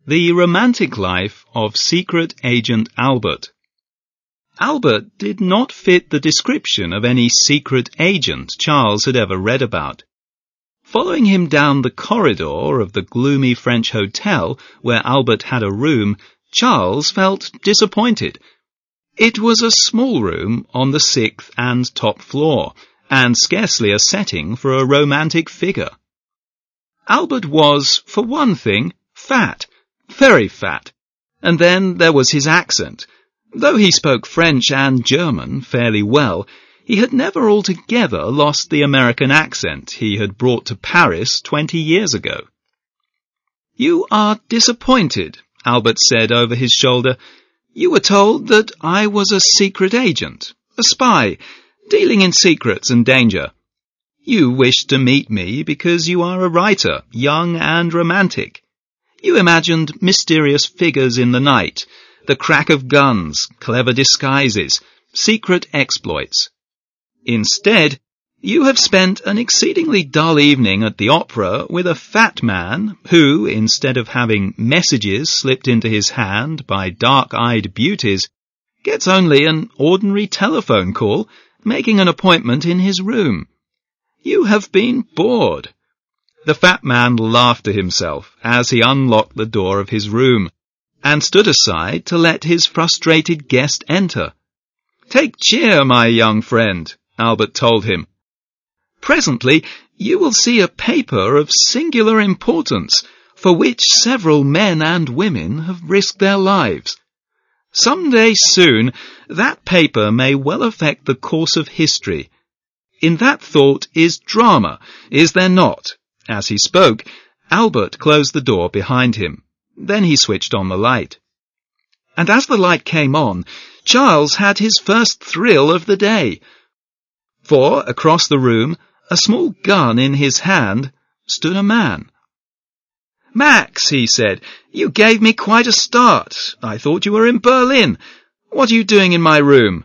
The Romantic Life of Secret Agent Albert. Albert did not fit the description of any secret agent Charles had ever read about. Following him down the corridor of the gloomy French hotel where Albert had a room, Charles felt disappointed. It was a small room on the 6th and top floor, and scarcely a setting for a romantic figure. Albert was, for one thing, fat. Very fat. And then there was his accent. Though he spoke French and German fairly well, he had never altogether lost the American accent he had brought to Paris 20 years ago. "You are disappointed," Albert said over his shoulder. "You were told that I was a secret agent, a spy, dealing in secrets and danger. You wished to meet me because you are a writer, young and romantic. You imagined mysterious figures in the night, the crack of guns, clever disguises, secret exploits. Instead, you have spent an exceedingly dull evening at the opera with a fat man who, instead of having messages slipped into his hand by dark-eyed beauties, gets only an ordinary telephone call, making an appointment in his room. You have been bored." The fat man laughed to himself as he unlocked the door of his room and stood aside to let his frustrated guest enter. "Take cheer, my young friend," Albert told him. "Presently you will see a paper of singular importance for which several men and women have risked their lives. Some day soon that paper may well affect the course of history. In that thought is drama, is there not?" As he spoke, Albert closed the door behind him. Then he switched on the light. And as the light came on, Charles had his first thrill of the day. For, across the room, a small gun in his hand, stood a man. "Max," he said, "you gave me quite a start. I thought you were in Berlin. What are you doing in my room?"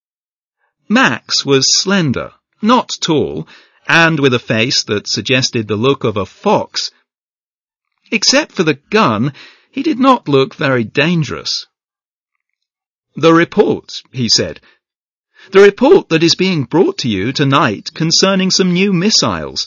Max was slender, not tall, and with a face that suggested the look of a fox. Except for the gun, he did not look very dangerous. "The report," he said. "The report that is being brought to you tonight concerning some new missiles.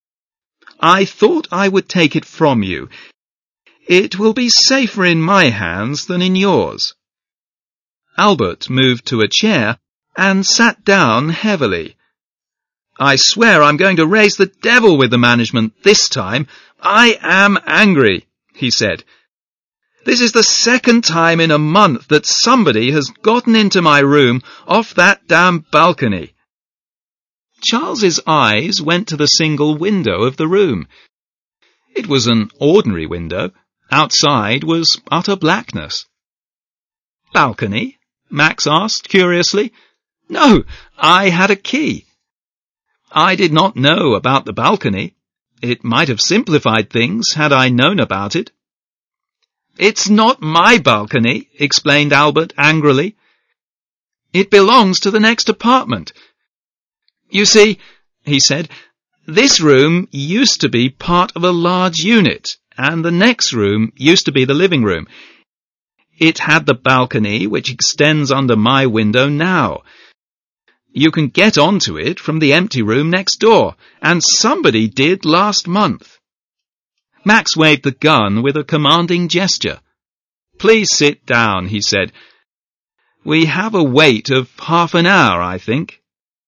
I thought I would take it from you. It will be safer in my hands than in yours." Albert moved to a chair and sat down heavily. "I swear I'm going to raise the devil with the management this time. I am angry," he said. "This is the second time in a month that somebody has gotten into my room off that damn balcony." Charles's eyes went to the single window of the room. It was an ordinary window. Outside was utter blackness. "Balcony?" Max asked curiously. "No, I had a key. I did not know about the balcony. It might have simplified things had I known about it." "It's not my balcony," explained Albert angrily. "It belongs to the next apartment. You see," he said, "this room used to be part of a large unit, and the next room used to be the living room. It had the balcony which extends under my window now. You can get onto it from the empty room next door, and somebody did last month." Max waved the gun with a commanding gesture. "Please sit down," he said. "We have a wait of half an hour, I think."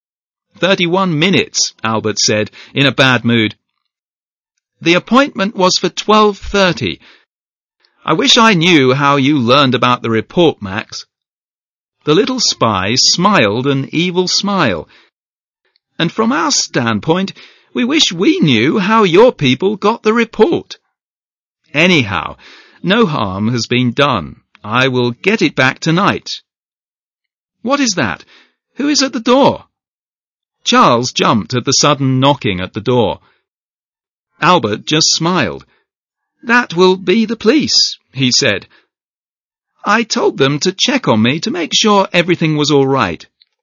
31 minutes, Albert said, in a bad mood. "The appointment was for 12:30. I wish I knew how you learned about the report, Max." The little spy smiled an evil smile. "And from our standpoint, we wish we knew how your people got the report. Anyhow, no harm has been done. I will get it back tonight. What is that? Who is at the door?" Charles jumped at the sudden knocking at the door. Albert just smiled. "That will be the police," he said. "I told them to check on me to make sure everything was all right."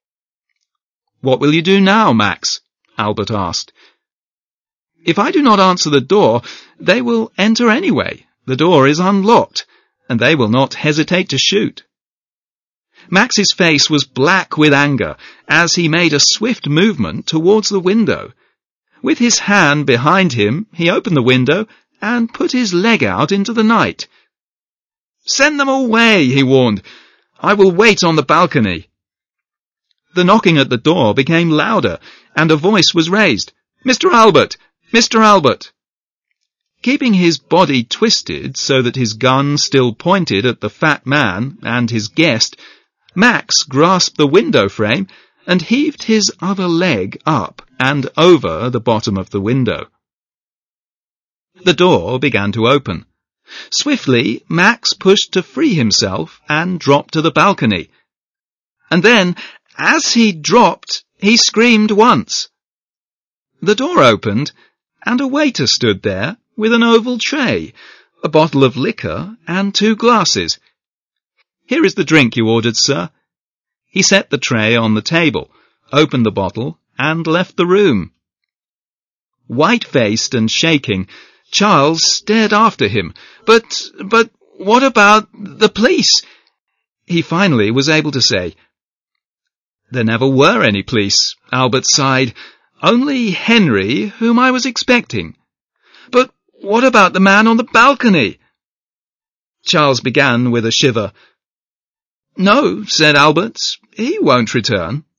"What will you do now, Max?" Albert asked. "If I do not answer the door, they will enter anyway. The door is unlocked, and they will not hesitate to shoot." Max's face was black with anger as he made a swift movement towards the window. With his hand behind him, he opened the window and put his leg out into the night. "Send them away," he warned. "I will wait on the balcony." The knocking at the door became louder, and a voice was raised. "Mr. Albert! Mr. Albert!" Keeping his body twisted so that his gun still pointed at the fat man and his guest, Max grasped the window frame and heaved his other leg up and over the bottom of the window. The door began to open. Swiftly, Max pushed to free himself and dropped to the balcony. And then, as he dropped, he screamed once. The door opened, and a waiter stood there with an oval tray, a bottle of liquor, and 2 glasses. "Here is the drink you ordered, sir." He set the tray on the table, opened the bottle, and left the room. White-faced and shaking, Charles stared after him. But what about the police?" he finally was able to say. "There never were any police," Albert sighed. "Only Henry, whom I was expecting." "But what about the man on the balcony?" Charles began with a shiver. "No," said Albert, "he won't return."